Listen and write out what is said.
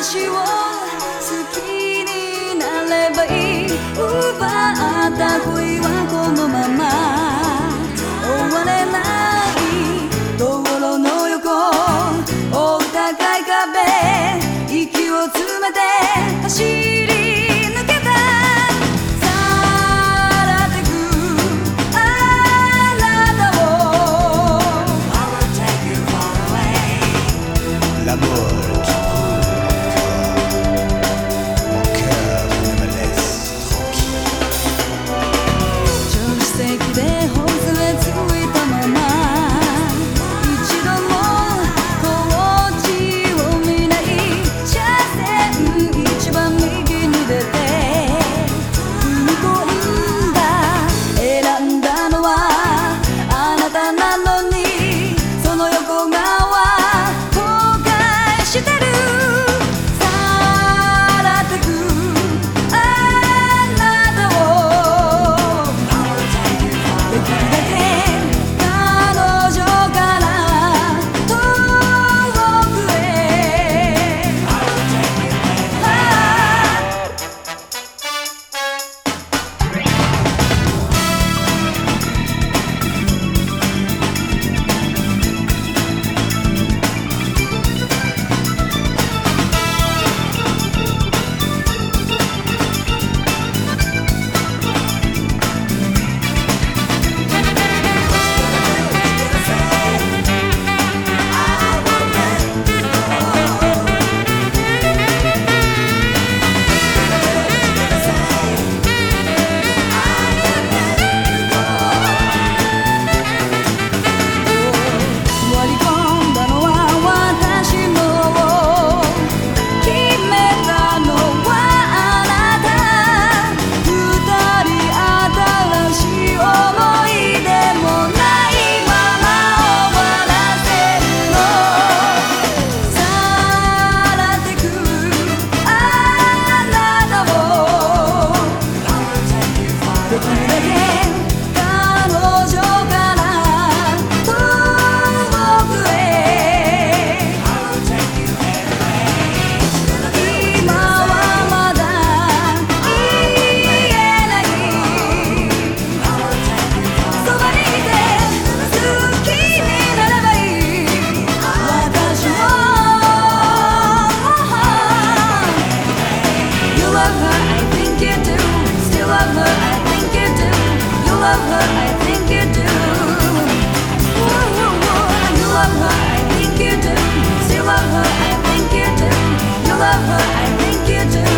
私を好きになればいい。奪った恋はこのまま終われない。道路の横お高い壁、息を詰めて走り抜けた。去ってくあなたを I will take you far away。 L'amour qui brûle mon cœur ne me laisse tranquille。 助手席でほつれついたまま一度もこっちを見ない。車線一番右に出て踏み込んだ。選んだのはあなたなのに、その横側後悔してる。去ってくあなたをできるだけ彼女から遠くへ。割り込んだのは私も決めたのはあなた。二人新しい想い出もないまま終わらせるの。去ってくあなたをできるだけ彼女から遠くへ。今はまだ言えない。そばにいて好きになればいい。私も You love her, I think you do. Still love her, I think you do. You love her, I think you do. You love her, I think you do. Still love her, I think you do. You love her, I think you do.